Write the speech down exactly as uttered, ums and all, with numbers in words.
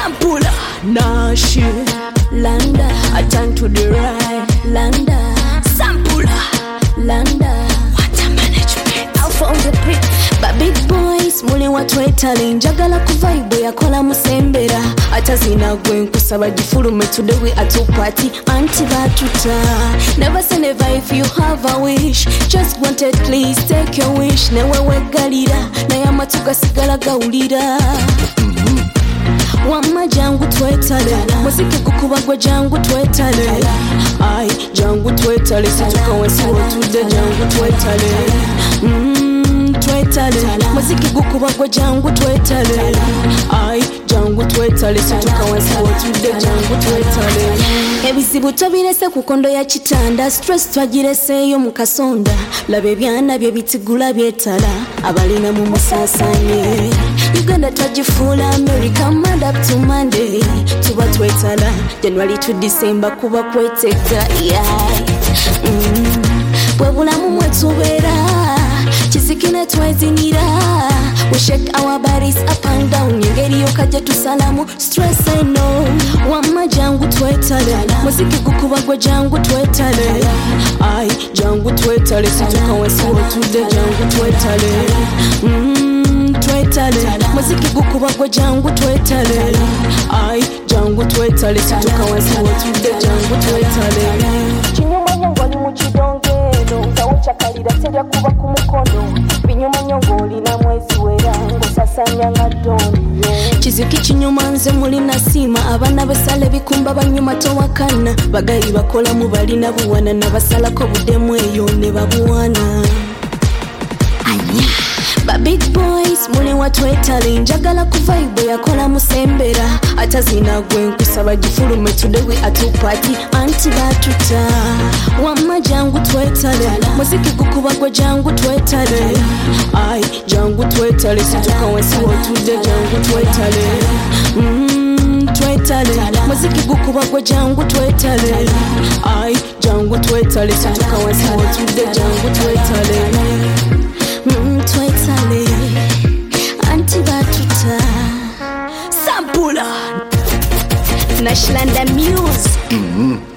Sampula, Nashi, Landa, I turn to the right, Landa, Sampula, Landa, water management. Alpha on the beat, but big boys, muli watu etale, njagala kuvibe yakola musembera, atazina gwe nkusaba gifulume today we at a party, anti batuta. Never say never if you have a wish, just wanted please take your wish. Newe wegalira, na yamatu gasigala gaulira. Wama jangu twetale, muziki gukuba gwe jangu twetale. Ai, jangu twetale, situka wansi wotude jangu twetale. Mmm, twetale, muziki gukuba gwe jangu twetale. Ai, jangu twetale, situka wansi wotude jangu twetale. Ebizibu tobirese ku kondo ya kitanda, stress twagireseyo mu kasonda. Labe ebyana bye bitigula byetala, abalina mu musasanye. Uganda twagifuula America, mad up to Monday. Tuba twetala, January to December kuba kwetega, yeah. Mm. Bwe bulamu mwetubeera, kizikine twezinira. We shake our bodies up and down, ngeri yokaje tusalamu, stress I know. Wama jangu twetale, muziki gukuba gwe jangu twetale. Ai, jangu twetale, situka wansi wotude jangu twetale. Mmm, twetale, muziki gukuba gwe jangu twetale. Ai, jangu twetale, situka wansi wotude jangu twetale. Kinyuma nyongoli mu kidongero, ntawucha kalira tebya kuba ku mukono. Binyuma nyongoli na mwezi wera, ngosasanya nga doni. Kiziki kinyuma nze mulina sima, abana besale bikumba banyuma towakana. Bagayi bakola mu balina buwana, nabasalako budemu eyo ne babuwana. Anya. Ba big boys, muli watu etale, njagala kuvibe yakola musembera, atazina gwe nkusaba gifulume today we at a party, anti batuta. Wama jangu twetale, muziki gukuba gwe jangu twetale. Ai, jangu twetale, situka wansi wotude jangu twetale. Mmm, twetale, muziki gukuba gwe jangu twetale. Ai, jangu twetale, situka wansi wotude jangu twetale. Mmm, twetale, anti batuta. Sampula, Nashlanda Music. Mm-hmm.